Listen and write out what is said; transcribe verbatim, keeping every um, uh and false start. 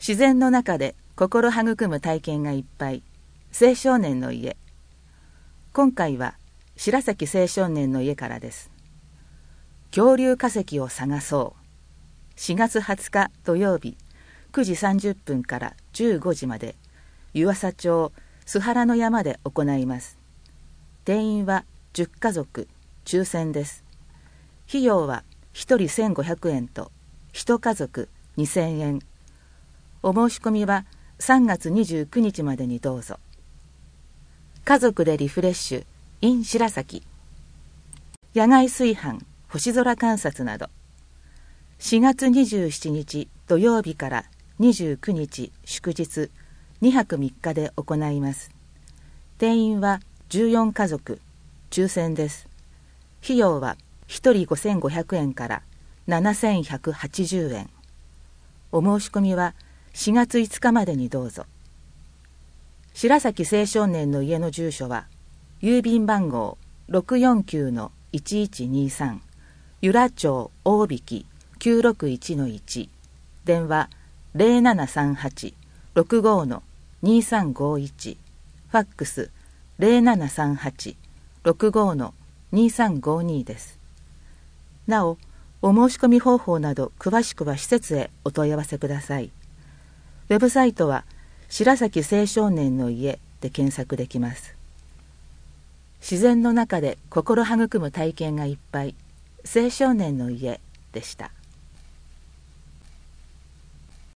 自然の中で心育む体験がいっぱい、青少年の家。今回は白崎青少年の家からです。恐竜化石を探そう。しがつはつか土曜日くじさんじゅっぷんからじゅうごじまで湯浅町須原の山で行います。定員はじゅっかぞく、抽選です。費用はひとりせんごひゃくえんといち家族にせんえん。お申し込みはさんがつにじゅうくにちまでにどうぞ。家族でリフレッシュ in 白崎。野外炊飯、星空観察など。しがつにじゅうしちにち土曜日からにじゅうくにち祝日にはくみっかで行います。定員はじゅうよん家族、抽選です。費用はひとりごせんごひゃくえんからななせんひゃくはちじゅうえん。お申し込みはしがついつかまでにどうぞ。白崎青少年の家の住所は郵便番号 ろくよんきゅうのいちいちにさん 由良町大引 きゅうろくいちのいち、電話 ゼロななさんはち ろくごのにさんごいち、ファックス ゼロななさんはち ろくごのにさんごにです。なお、お申し込み方法など詳しくは施設へお問い合わせください。ウェブサイトは白崎青少年の家で検索できます。自然の中で心育む体験がいっぱい、青少年の家でした。